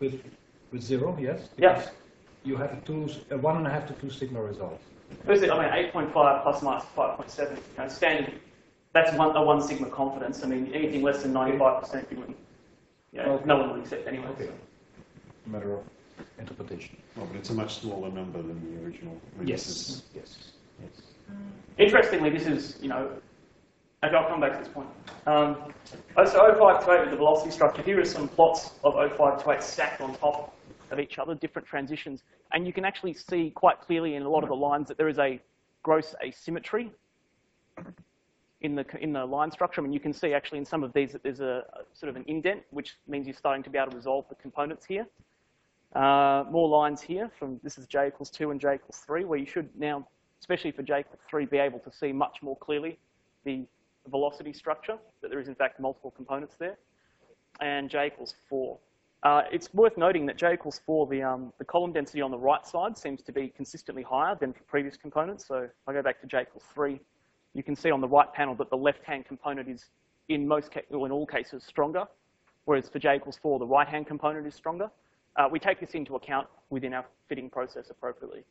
With 0, yes? Yeah. You have 1.5 to 2 sigma results. Firstly, I mean, 8.5 plus minus 5.7, standard. That's a 1 sigma confidence. I mean, anything less than 95%, you wouldn't. Okay. No one would accept anyway. Okay. So. Matter of interpretation. Oh, but it's a much smaller number than the original. Yes. Interestingly, this is, okay, I'll come back to this point. So 05 to 8 with the velocity structure, here are some plots of 05 to 8 stacked on top of each other, different transitions. And you can actually see quite clearly in a lot of the lines that there is a gross asymmetry in the line structure. I mean, you can see actually in some of these that there's a sort of an indent, which means you're starting to be able to resolve the components here. More lines here from this is j equals 2 and j equals 3, where you should now, especially for j equals 3, be able to see much more clearly the velocity structure, that there is in fact multiple components there. And j equals 4. It's worth noting that j equals 4, the column density on the right side seems to be consistently higher than for previous components. So if I go back to j equals 3, you can see on the right panel that the left-hand component is in all cases stronger, whereas for j equals 4, the right-hand component is stronger. We take this into account within our fitting process appropriately.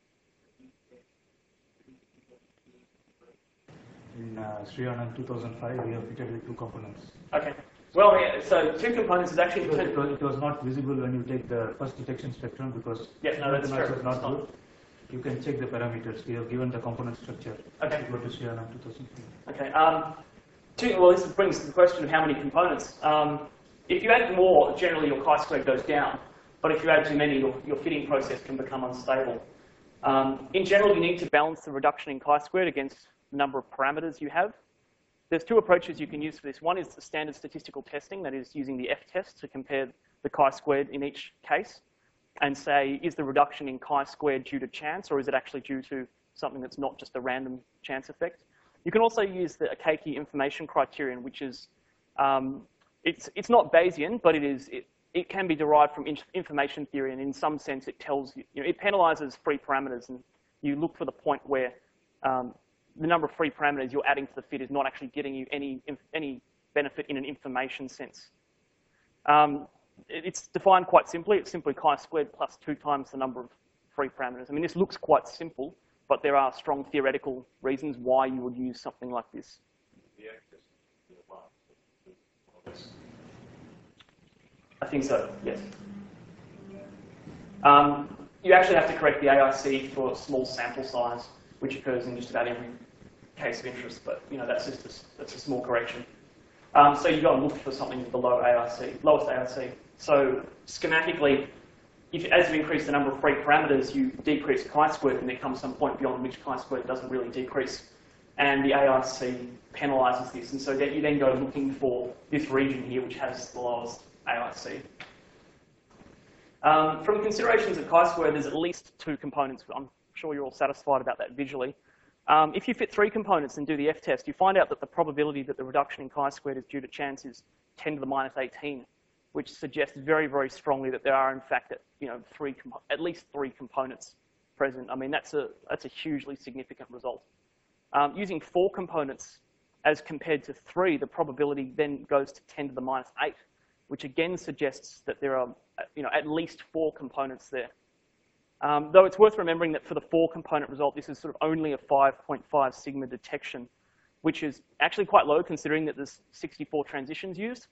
In Sri Anand 2005, we have fitted with 2 components. Okay. Well, yeah, so 2 components is actually... It was not visible when you take the first detection spectrum because that's true. Was not good. You can check the parameters. We have given the component structure. Okay. Go to Sri Anand 2005. Okay. Well, this brings to the question of how many components. If you add more, generally your chi-squared goes down. But if you add too many, your fitting process can become unstable. In general, you need to balance the reduction in chi-squared against the number of parameters you have. There's 2 approaches you can use for this. One is the standard statistical testing, that is using the F-test to compare the chi-squared in each case and say, is the reduction in chi-squared due to chance, or is it actually due to something that's not just a random chance effect? You can also use the Akaike information criterion, which is, it's not Bayesian, but it can be derived from information theory, and in some sense it tells you, it penalizes free parameters, and you look for the point where the number of free parameters you're adding to the fit is not actually getting you any benefit in an information sense. It's defined quite simply. It's simply chi-squared plus 2 times the number of free parameters. I mean, this looks quite simple, but there are strong theoretical reasons why you would use something like this. I think so, yes. You actually have to correct the AIC for small sample size, which occurs in just about every case of interest, but that's a small correction. So you've got to look for something with the lowest AIC. So schematically, as you increase the number of free parameters, you decrease chi-squared, and there comes some point beyond which chi-squared doesn't really decrease. And the AIC penalizes this, and so that you then go looking for this region here, which has the lowest AIC. From considerations of chi-squared, there's at least 2 components. I'm sure you're all satisfied about that visually. If you fit 3 components and do the F-test, you find out that the probability that the reduction in chi-squared is due to chance is 10 to the minus 18, which suggests very, very strongly that there are, in fact, at least 3 components present. I mean, that's a hugely significant result. Using 4 components as compared to 3, the probability then goes to 10 to the minus 8, which again suggests that there are at least 4 components there. Though it's worth remembering that for the 4-component result, this is sort of only a 5.5 sigma detection, which is actually quite low considering that there's 64 transitions used.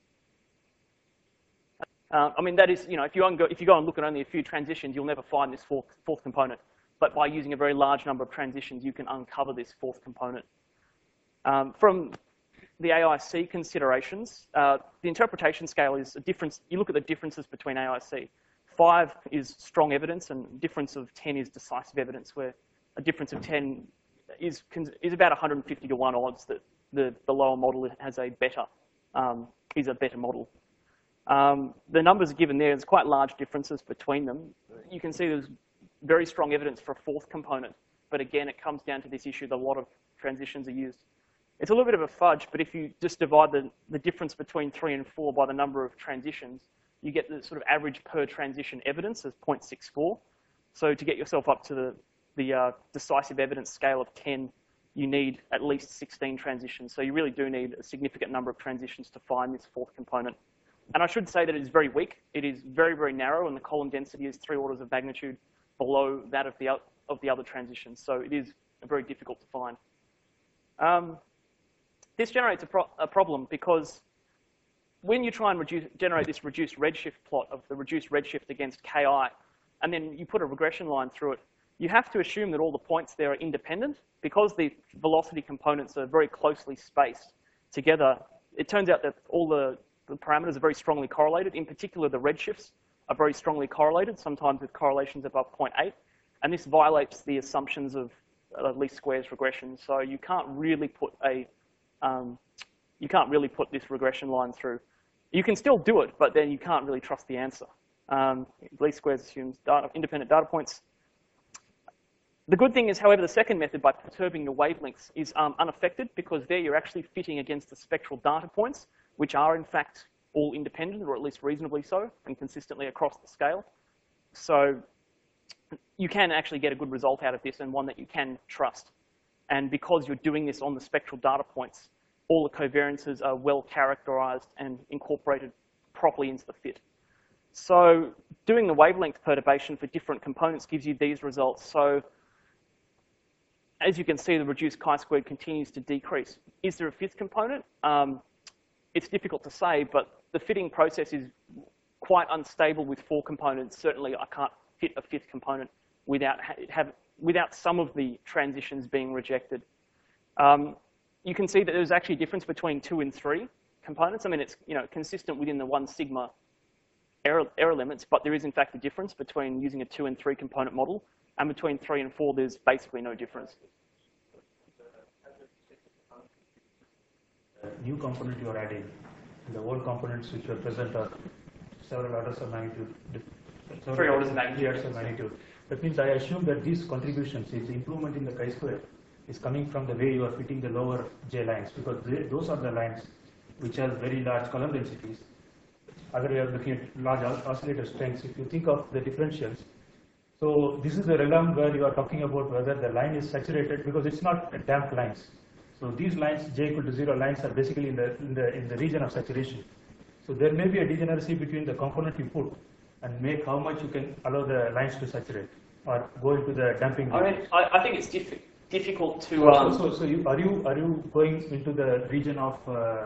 I mean, that is, if you go and look at only a few transitions, you'll never find this fourth component. But by using a very large number of transitions, you can uncover this 4th component. From the AIC considerations, the interpretation scale is a difference. You look at the differences between AIC. 5 is strong evidence, and a difference of 10 is decisive evidence, where a difference of 10 is about 150 to 1 odds that the lower model is a better model. The numbers given there, there's quite large differences between them. You can see there's very strong evidence for a 4th component, but again, it comes down to this issue that a lot of transitions are used. It's a little bit of a fudge, but if you just divide the difference between 3 and 4 by the number of transitions, you get the sort of average per transition evidence as 0.64. So to get yourself up to the decisive evidence scale of 10, you need at least 16 transitions. So you really do need a significant number of transitions to find this 4th component. And I should say that it is very weak. It is very, very narrow, and the column density is 3 orders of magnitude below that of the other transitions. So it is very difficult to find. This generates a problem because when you try and generate this reduced redshift plot of the reduced redshift against Ki, and then you put a regression line through it, you have to assume that all the points there are independent. Because the velocity components are very closely spaced together, it turns out that all the parameters are very strongly correlated. In particular, the redshifts are very strongly correlated, sometimes with correlations above 0.8. And this violates the assumptions of least squares regression. So you can't really put this regression line through. You can still do it, but then you can't really trust the answer. Least squares assumes independent data points. The good thing is, however, the second method, by perturbing the wavelengths, is unaffected, because there you're actually fitting against the spectral data points, which are in fact all independent, or at least reasonably so, and consistently across the scale. So you can actually get a good result out of this, and one that you can trust. And because you're doing this on the spectral data points, all the covariances are well characterized and incorporated properly into the fit. So doing the wavelength perturbation for different components gives you these results. So as you can see, the reduced chi-squared continues to decrease. Is there a fifth component? It's difficult to say, but the fitting process is quite unstable with 4 components. Certainly, I can't fit a fifth component without some of the transitions being rejected. You can see that there's actually a difference between 2 and 3 components. I mean, it's consistent within the 1 sigma error limits, but there is in fact a difference between using a 2 and 3 component model, and between 3 and 4, there's basically no difference. New component you are adding, the old components which were present are several orders of magnitude. 3 orders of magnitude. 3 orders of magnitude. That means I assume that these contributions, its improvement in the chi-square, is coming from the way you are fitting the lower J lines, because those are the lines which have very large column densities. Other way of looking at large oscillator strengths, if you think of the differentials, so this is the realm where you are talking about whether the line is saturated, because it's not damped lines. So these lines, J equal to 0 lines, are basically in the region of saturation. So there may be a degeneracy between the component you put and make how much you can allow the lines to saturate or go into the damping. I mean, I think it's difficult to. So are you going into the region of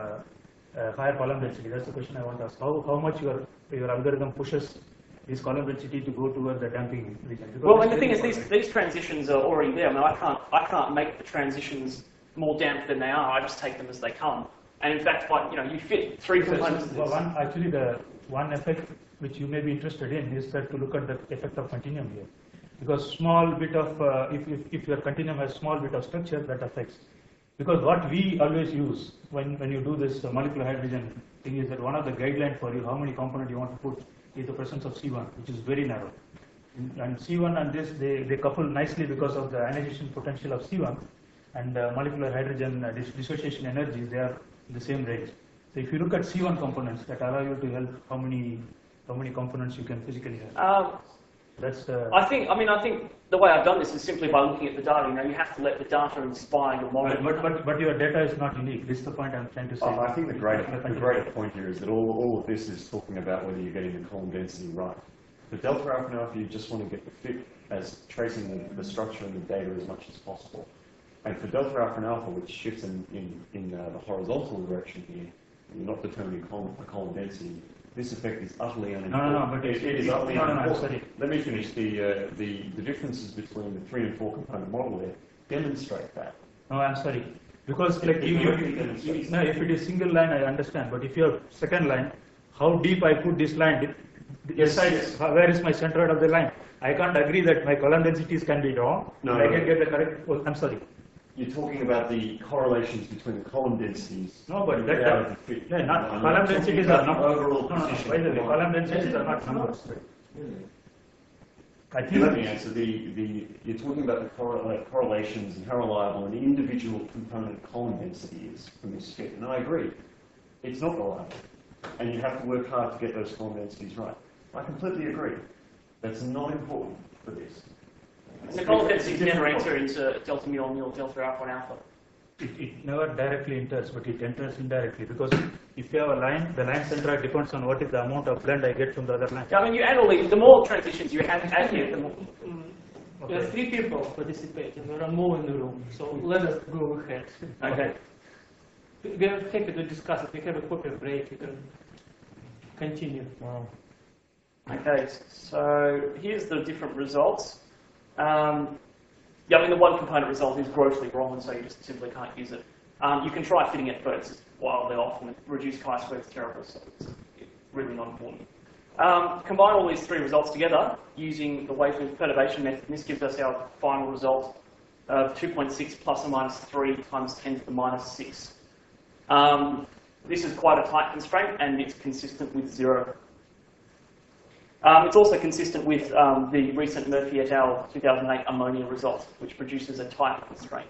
higher column density? That's the question I want to ask. How much your algorithm pushes this column density to go toward the damping region? Because well, and the thing is, these transitions are already there. I mean, I can't make the transitions more damped than they are. I just take them as they come. And in fact, you fit 3 components. Well, the one effect which you may be interested in is that to look at the effect of continuum here, because small bit of if your continuum has small bit of structure, that affects. Because what we always use when you do this molecular hydrogen thing is that one of the guidelines for you how many components you want to put is the presence of C1, which is very narrow. And C1 and this they couple nicely because of the ionization potential of C1 and molecular hydrogen dissociation energies, they are in the same range. So if you look at C1 components that allow you to help how many components you can physically have. That's I think the way I've done this is simply by looking at the data. You have to let the data inspire your model. But your data is not unique. This is the point I'm trying to say. I think the greater point here is that all of this is talking about whether you're getting the column density right. For delta alpha and alpha, you just want to get the fit as tracing the structure and the data as much as possible. And for delta alpha and alpha, which shifts in the horizontal direction here, you're not determining the column density. This effect is utterly unimportant. No, but it is utterly unimportant. Sorry. Let me finish. The differences between the 3 and 4 component model there demonstrate that. No, I'm sorry. Because like if it is single line, I understand. But if you have second line, how deep I put this line? Where is my centroid of the line? I can't agree that my column densities can be wrong. No, I can get the correct. Oh, I'm sorry. You're talking about the correlations between the column densities. No, but column densities are not overall position. By the way, column densities are not numbers. I think. Let me answer. You're talking about the correlations and how reliable an individual component column density is from this fit, and I agree. It's not reliable, and you have to work hard to get those column densities right. I completely agree. That's not important for this. And the column densities never enter into delta mu or delta alpha and alpha. it never directly enters, but it enters indirectly, because if you have a line, the line center depends on what is the amount of blend I get from the other line. Yeah, I mean, you add all these, the more transitions you add here, the more. Okay. There are 3 people participating. There are more in the room, so let us go ahead. Okay. We are happy to discuss it. We have a coffee break. You can continue. Wow. Okay, so here's the different results. Yeah, I mean, the one component result is grossly wrong, and so you just simply can't use it. You can try fitting it, but it's just wildly off, and reduced chi-square is terrible, so it's really not important. Combine all these 3 results together using the wave perturbation method, and this gives us our final result of 2.6 plus or minus 3 times 10 to the minus 6. This is quite a tight constraint, and it's consistent with 0. It's also consistent with the recent Murphy et al. 2008 ammonia result, which produces a tight constraint.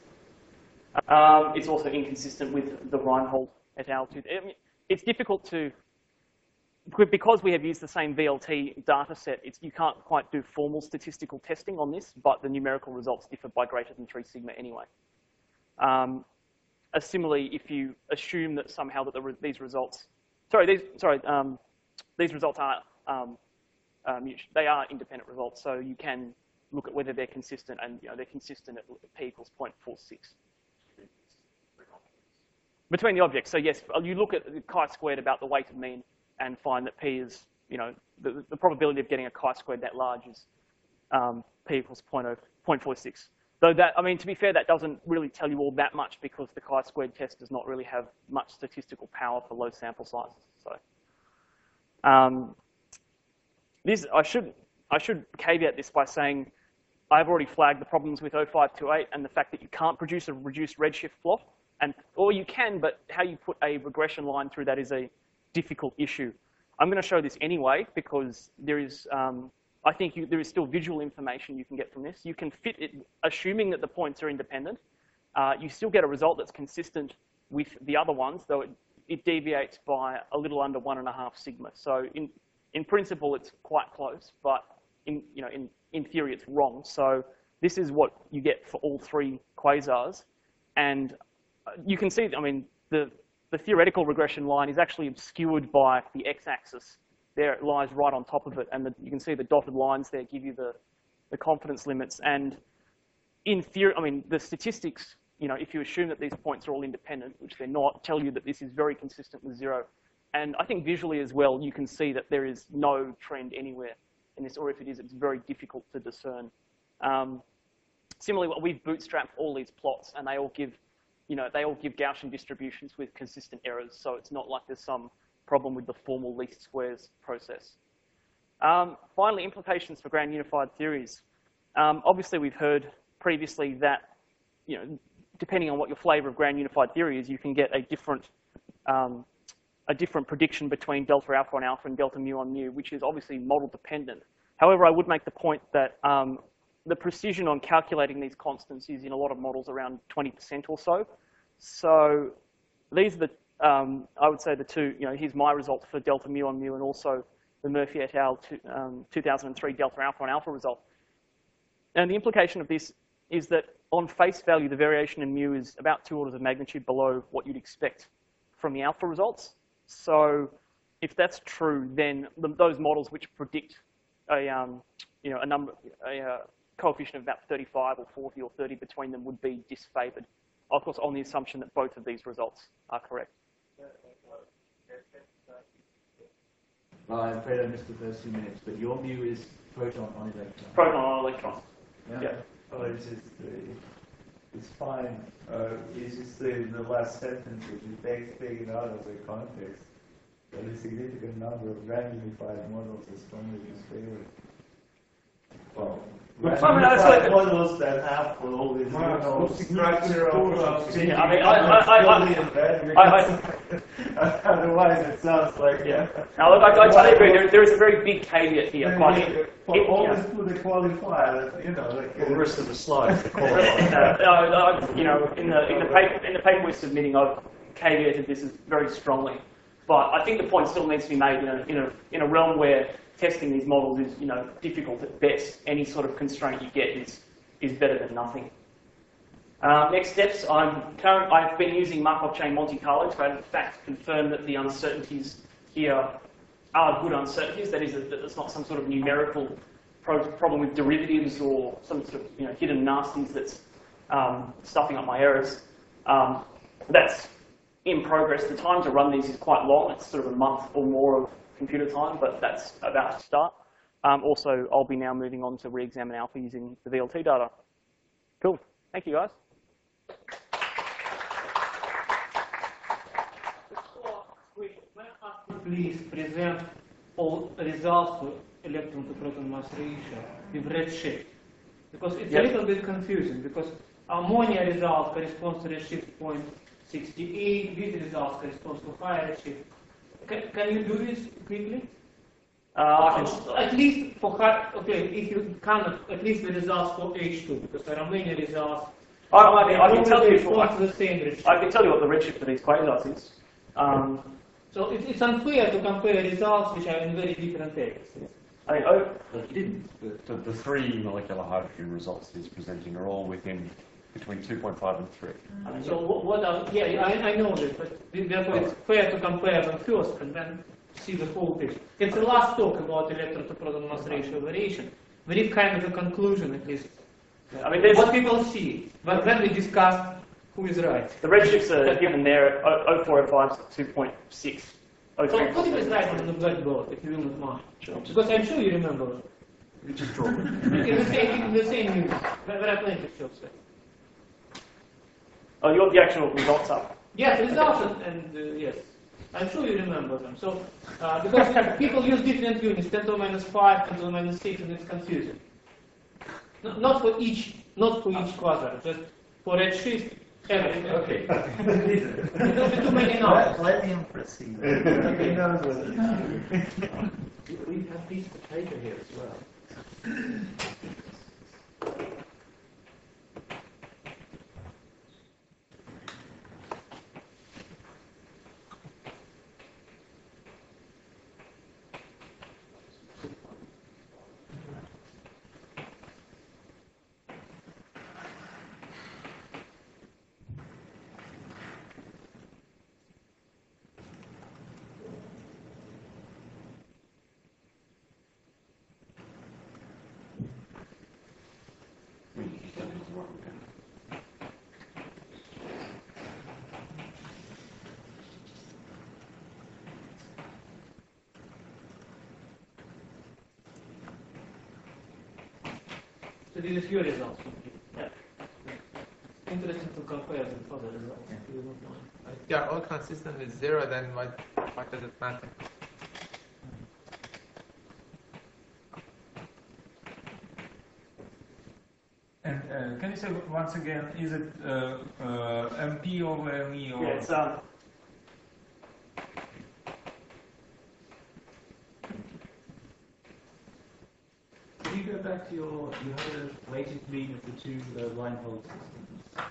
It's also inconsistent with the Reinhold et al. I mean, it's difficult to, because we have used the same VLT data set, you can't quite do formal statistical testing on this, but the numerical results differ by greater than 3 sigma anyway. Similarly, if you assume that somehow that these results are they are independent results, so you can look at whether they're consistent, and they're consistent at p equals 0.46 between the objects. So yes, you look at the chi-squared about the weighted mean and find that p is, the probability of getting a chi-squared that large is p equals 0.46. Though that, I mean, to be fair, that doesn't really tell you all that much, because the chi-squared test does not really have much statistical power for low sample sizes. So. I should caveat this by saying I've already flagged the problems with 0528 and the fact that you can't produce a reduced redshift plot, or you can, but how you put a regression line through that is a difficult issue. I'm going to show this anyway, because there is, I think there is still visual information you can get from this. You can fit it, assuming that the points are independent. You still get a result that's consistent with the other ones, though it deviates by a little under 1.5 sigma. So in principle, it's quite close, but in theory, it's wrong. So this is what you get for all 3 quasars. And you can see, I mean, the theoretical regression line is actually obscured by the x-axis. There it lies right on top of it. And you can see the dotted lines there give you the confidence limits. And in theory, I mean, the statistics, if you assume that these points are all independent, which they're not, tell you that this is very consistent with 0. And I think visually as well, you can see that there is no trend anywhere in this, or if it is, it's very difficult to discern. Similarly, we've bootstrapped all these plots, and they all give, Gaussian distributions with consistent errors. So it's not like there's some problem with the formal least squares process. Finally, implications for grand unified theories. Obviously, we've heard previously that, depending on what your flavor of grand unified theory is, you can get a different prediction between delta alpha on alpha and delta mu on mu, which is obviously model dependent. However, I would make the point that the precision on calculating these constants is in a lot of models around 20% or so. So these are the, I would say the 2, here's my results for delta mu on mu, and also the Murphy et al. 2003 delta alpha on alpha result. And the implication of this is that on face value, the variation in mu is about 2 orders of magnitude below what you'd expect from the alpha results. So if that's true, then those models which predict a coefficient of about 35 or 40 or 30 between them would be disfavored. Of course, on the assumption that both of these results are correct. Well, I'm afraid I missed the first 2 minutes, but your mu is proton on electron. Proton on electron. Yeah. Oh, it's fine. It's just the last sentence, if you take it out of the context, that a significant number of grand unified models is strongly disfavored. Well, grand unified models that have all this structure of otherwise it sounds like Now, look, I totally agree. There is a very big caveat here. Always put a qualifier, like The rest of the slides, the in the paper we're submitting, I've caveated this very strongly. But I think the point still needs to be made in a realm where testing these models is difficult at best. Any sort of constraint you get is better than nothing. Next steps, I've been using Markov chain Monte Carlo to in fact confirm that the uncertainties here are good uncertainties. That is, that it's not some sort of numerical problem with derivatives or some sort of hidden nasties that's stuffing up my errors. That's in progress. The time to run these is quite long. It's sort of a month or more of computer time, but that's about to start. Also, I'll be now moving on to re-examine alpha using the VLT data. Cool. Thank you, guys. Please present all results for electron to proton mass ratio with redshift, because it's a little bit confusing, because ammonia result corresponds to redshift 0.68, these results corresponds to higher redshift. Can you do this quickly? At least for if you cannot, at least the results for H2, because there are many results. I can tell you the same redshift. I can tell you what the redshift for these quasars is. So it's unfair to compare results which are in very different texts. I mean, The three molecular hydrogen results he's presenting are all between 2.5 and 3. So what are, I know this, but therefore it's fair to compare them first and then see the whole picture. It's the last talk about electron to proton mass ratio variation. We need kind of a conclusion at least. I mean, what people see, but then we discuss who is right. The redshifts are given there at 0405 2.6. So put it right on the blackboard if you will not mind. Sure. Because I'm sure you remember. You just draw it. in the same unit. There are plenty of shows there. Oh, you want the actual results up? Yes, results and yes. I'm sure you remember them. So, because people use different units, 10 to the minus 5, 10 to the minus 6, and it's confusing. Not for each quasar, just for redshift, everything. Okay. There'll be too many numbers. Let him proceed. He knows what he's doing. We have piece of paper here as well. So this is your results. Yeah. Interesting to compare with other results. If you don't mind. If they are all consistent with 0, then why does it matter? And can you say once again, is it MP over ME or? Yeah, it's Can you go back to you had a weighted mean of the two Reinhold systems.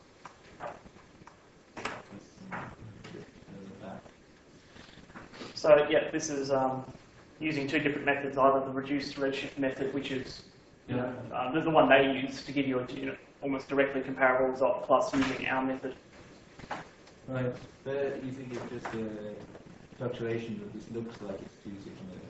So yeah, this is using two different methods. Either the reduced redshift method, which is the one they use to give you a almost directly comparable result, plus using our method. Right. But you think it's just a fluctuation that this looks like it's 2 sigma.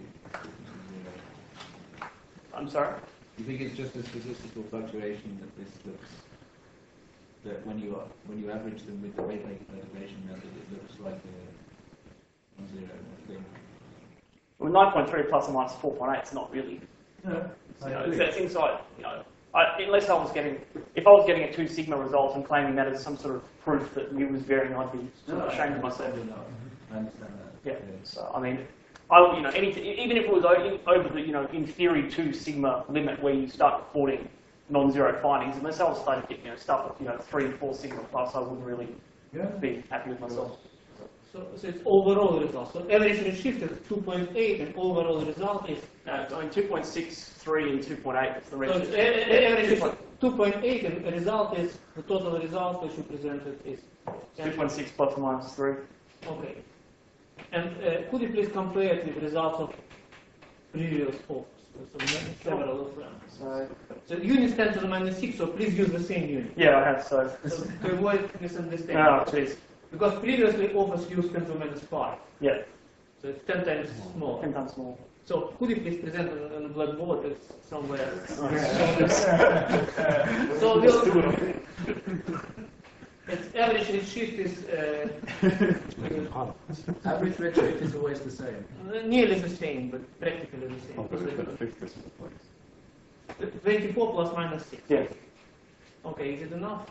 I'm sorry? You think it's just a statistical fluctuation that this looks, that when you average them with the rate integration method, it looks like a 0 thing? Well, 9.3 plus or minus 4.8 is not really. No. That's inside. Unless I was getting, if I was getting a 2 sigma result and claiming that as some sort of proof that mu was varying, I'd be sort of ashamed of myself. I understand that. Yeah. So I mean, even if it was over the in theory 2 sigma limit where you start reporting non-zero findings, unless I was starting to get stuff at 3, 4 sigma plus, I wouldn't really be happy with myself. So it's overall result. So average redshift is 2.8, and overall result is. No, I mean 2.63 and 2.8 is the So redshift. average is 2.8, and the result is the total result which you presented is 2.6 plus or minus 3. Okay. And could you please compare it with results of previous offers. So several of them. So units 10 to the minus 6, so please use the same unit. Yeah, I have, so. So to avoid misunderstanding. Oh, jeez. Because previously offers used 10 to the minus 5. Yeah, So it's 10 times smaller. 10 times more. So could you please present on the blackboard? It's somewhere. So we'll, its average redshift is Average redshift is always the same. nearly the same, but practically the same. Oh, but it's got a fixed decimal place. 24 plus minus 6. Yeah. Okay, is it enough?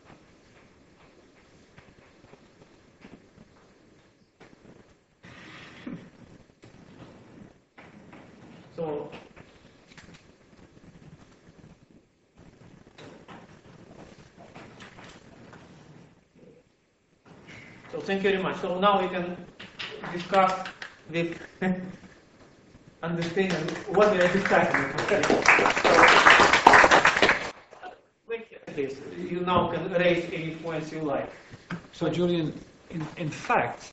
So thank you very much. So now we can discuss with understanding what we are discussing. You now can raise any points you like. So Julian, in fact,